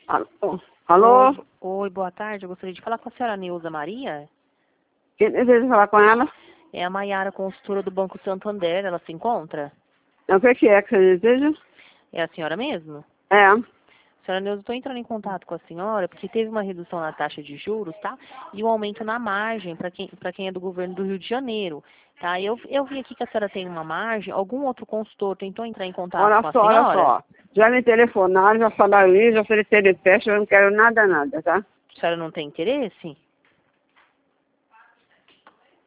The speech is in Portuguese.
Alô? Alô? Oi, boa tarde. Eu gostaria de falar com a senhora Neuza Maria. Quem deseja falar com ela? É a Maiara, consultora do Banco Santander. Ela se encontra? O que é que você deseja? É a senhora mesmo? É. Senhora Neuza, estou entrando em contato com a senhora porque teve uma redução na taxa de juros, tá? E um aumento na margem para quem é do governo do Rio de Janeiro, tá? Eu vi aqui que a senhora tem uma margem. Algum outro consultor tentou entrar em contato com a senhora? Olha só. Já me telefonaram, já falaram isso, já ofereceram teste, eu não quero nada, tá? A senhora não tem interesse?